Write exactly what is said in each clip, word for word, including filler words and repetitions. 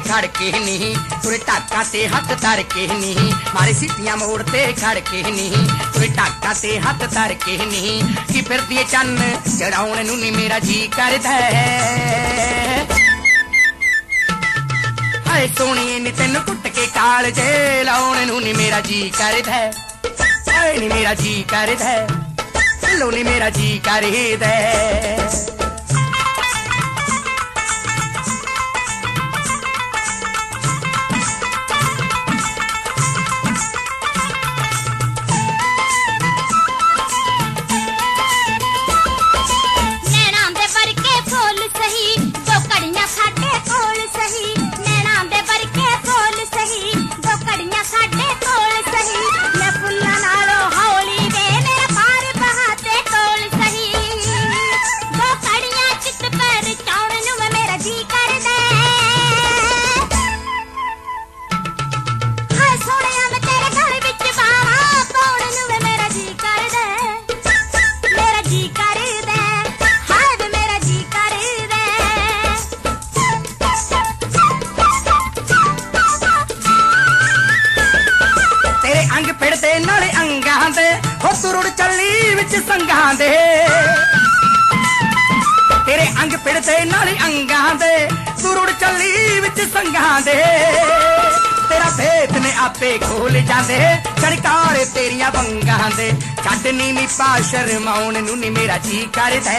खड़ के नी तुरे टाका ते हथ धर के नी मारे सीटियां मोड़ ते खड़ के नी तुरे टाका ते हथ धर के नी कि फिर दिए चन चढ़ाउण नूं नी मेरा जी करदा हाय सोहणीए नी तैनूं कुट के कालजे लाउण नूं नी मेरा जी करदा हाय नी मेरा जी करदा लो नी मेरा जी करदा नाले अंगां दे हो तुरुड़ चली विच संगां दे तेरे अंग पिड़दे नाले अंगां दे तुरुड़ चली विच संगां दे तेरा भेत ने आपे खोल जांदे चड़कारे तेरियां वंगां दे छड्ड नी नी पा शर्माउण नूं नी मेरा जी करदा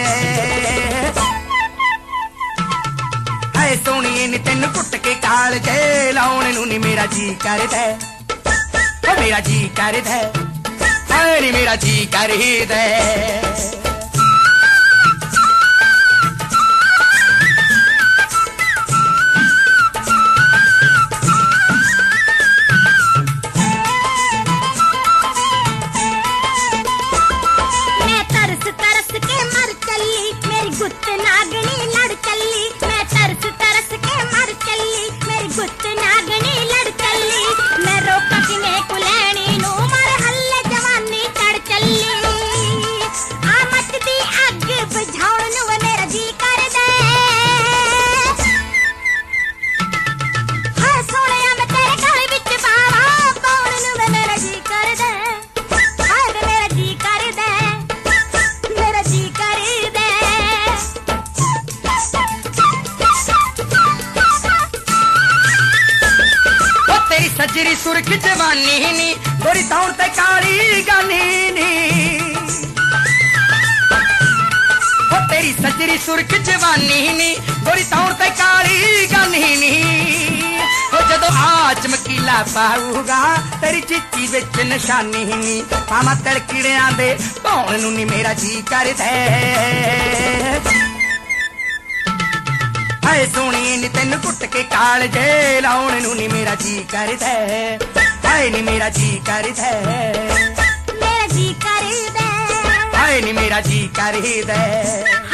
हाय सोहणीए नी तैनूं कुट के कालजे लाउण नूं नी मेरा जी करदा मेरा जी करदा हाय नी मेरा जी करदा मैं तरस तरस के मर चली मेरी गुत्त नागनी लड़ चली मैं तरस तरस के मर चली मेरी गुत्त नागनी लड़ चली मैं रोका किने को लैनी नू मर हल्ले जवानी चढ़ चली आ मचदी अग बुझाउण नू मेरा जी करदा हाय सोहणिया मैं तेरे गल विच पावां पाउण नू मेरा जी करदा हाय मेरा जी करदा मेरा जी करदा तेरी सजरी सुर्ख जवानी नी गोरी तौण ते काली गानी नी ओ तेरी सजरी सुर्ख जवानी नी गोरी तौण ते काली गानी नी ओ जदों आ चमकीला पाऊगा तेरी चिच्ची विच निशानी नी पावां तिलकिड़ियां दे भौण नूं नी मेरा जी करदा हाय सोहणीए नी तैनूं कुट के कालजे लाउण नूं नी मेरा जी करदा हाय नी मेरा जी करदा मेरा जी करदा हाय नी मेरा जी करदा।